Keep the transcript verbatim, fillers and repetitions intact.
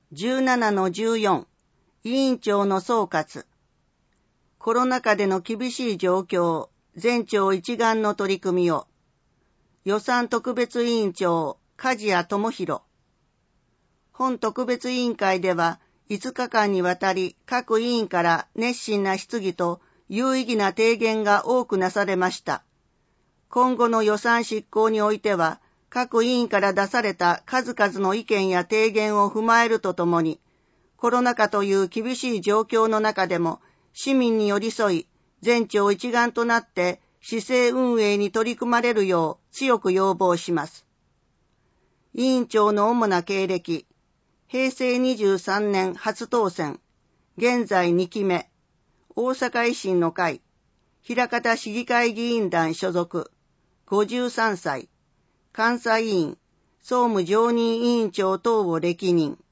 じゅうななのじゅうよん 委員長の総括。コロナ禍での厳しい状況、全庁一丸の取り組みを。予算特別委員長、梶谷智博。本特別委員会では、いつかかんにわたり各委員から熱心な質疑と有意義な提言が多くなされました。今後の予算執行においては、各委員から出された数々の意見や提言を踏まえるとともに、コロナ禍という厳しい状況の中でも市民に寄り添い、全庁一丸となって市政運営に取り組まれるよう強く要望します。委員長の主な経歴、へいせいにじゅうさんねん初当選、現在にきめ、大阪維新の会、枚方市議会議員団所属、ごじゅうさんさい、監査委員、総務常任委員長等を歴任。